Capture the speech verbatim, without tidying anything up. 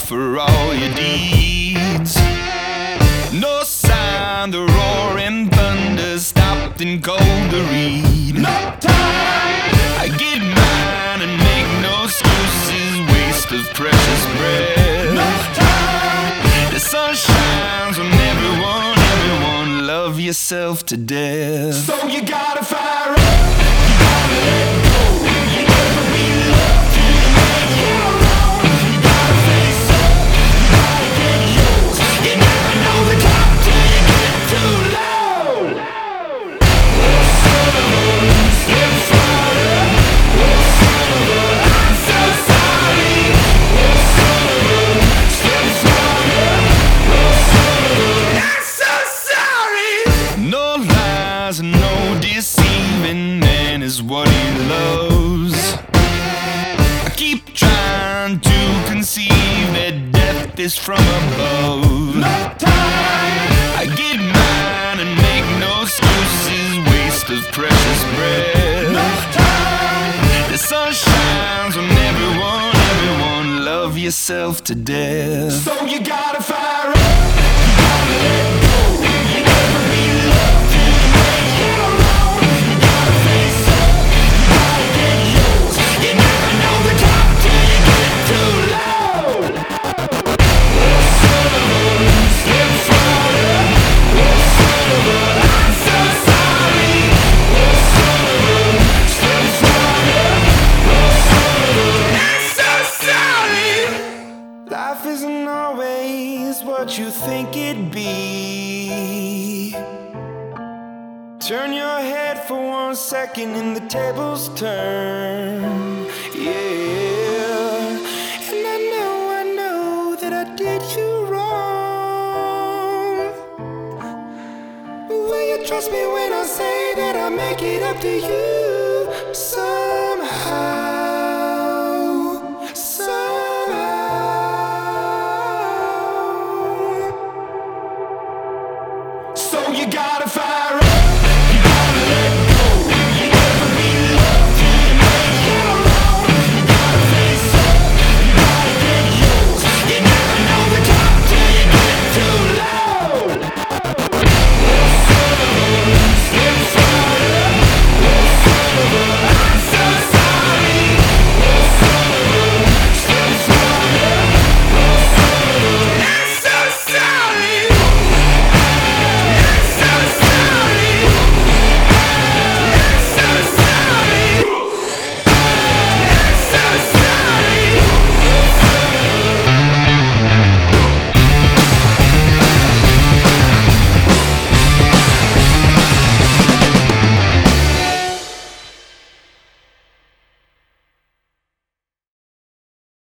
for all your deeds. No sign the roaring thunder stopped and cold to read. No time. I get mine and make no excuses, waste of precious breath. No time. The sun shines on everyone, everyone, love yourself to death. So you gotta fire up, you gotta let go, you never be loved till you make your own. You gotta face up, you gotta get yours. You never know the top till you get too low. Oh son of a, step farther. Oh son of a, I'm so sorry. Oh son of a, step farther. Oh son of a, I'm so sorry. No lies and no deceiving, man is what he loves. I keep trying to conceive that death is from above. No time. I get mine and make no excuses, waste of precious breath. No time. The sun shines on everyone, everyone, love yourself to death. So you gotta fire up, you gotta let go, you never be loved till you make your own. You gotta face up, you gotta get yours. You never know the top till you get too low. Oh son of a, step farther. Oh son of a, I'm so sorry. Oh son of a, step farther. Oh son of a, I'm so sorry. Life isn't always what you think it'd be. Turn your head for one second and the tables turn. Yeah. And I know, I know that I did you wrong. But will you trust me when I say that I make it up to you? So